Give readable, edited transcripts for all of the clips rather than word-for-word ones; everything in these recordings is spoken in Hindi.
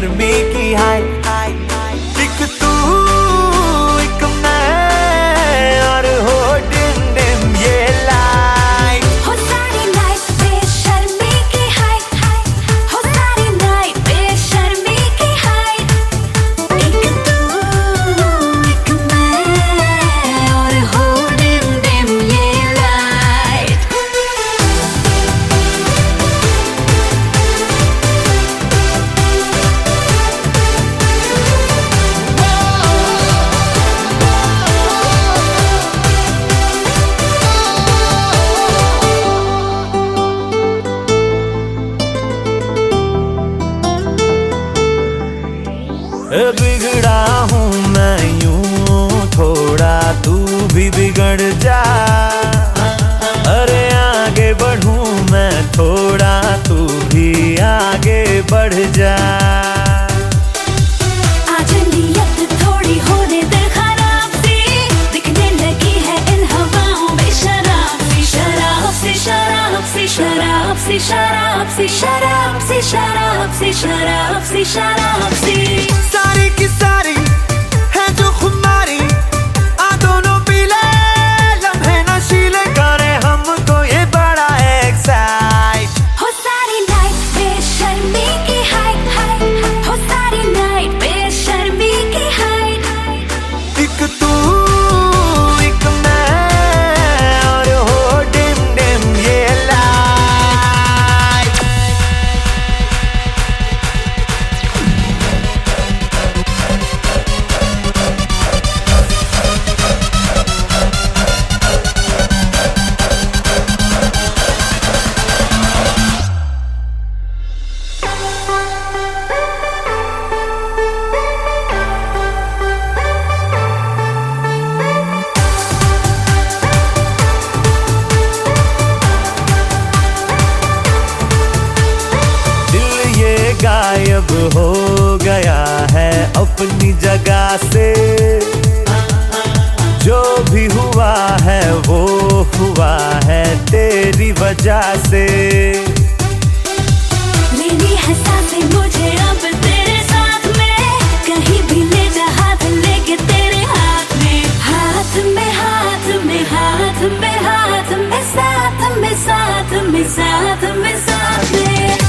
बेशर्मी की हाय। एक तू एक मैं और हो डिम डिम ये लाइट। हो सारी नाइट बेशर्मी की हाय। हो सारी नाइट बेशर्मी की हाय। एक तू एक मैं और हो डिम डिम ये लाइट। बिगड़ा हूँ मैं यूं थोड़ा, तू भी बिगड़ जा। अरे आगे बढ़ूं मैं थोड़ा, तू भी आगे बढ़ जा। आज नियत थोड़ी होने दे खराब सी, दिखने लगी है इन हवाओं में शराब सी। शराब सी शराब सी शराब सी शराब सी शराब सी शराब सी शराब सी शराब सी। सारी की सारी है जो खुमारी, आ दोनों पीले लम्हे नशीले करे हमको ये बड़ा एक्साइट। हो सारी नाइट बेशर्मी की हाय। हो सारी नाइट बेशर्मी की हाय। एक तू एक मैं और हो डिम डिम ये लाइट। गायब हो गया है अपनी जगह से, जो भी हुआ है वो हुआ है तेरी वजह से। लेनी है सांसें मुझे अब तेरे साथ में, कहीं भी ले जा हाथ लेके तेरे हाथ में। हाथ में हाथ में हाथ में हाथ में साथ में साथ में साथ में साथ में।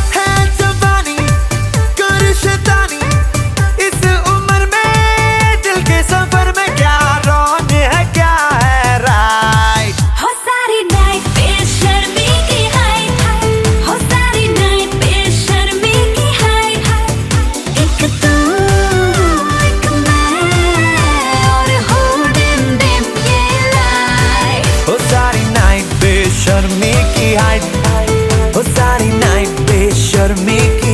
इस उम्र में दिल के सफर में क्या रौन है क्या है राइट। हो सारी नाइट बेशर्मी की हाय। हो सारी नाइट बेशर्मी की हाय। एक तू एक मैं और हो डिम डिम ये लाइट। हो सारी नाइट बेशर्मी की हाय। हो सारी नाइट बेशर्मी की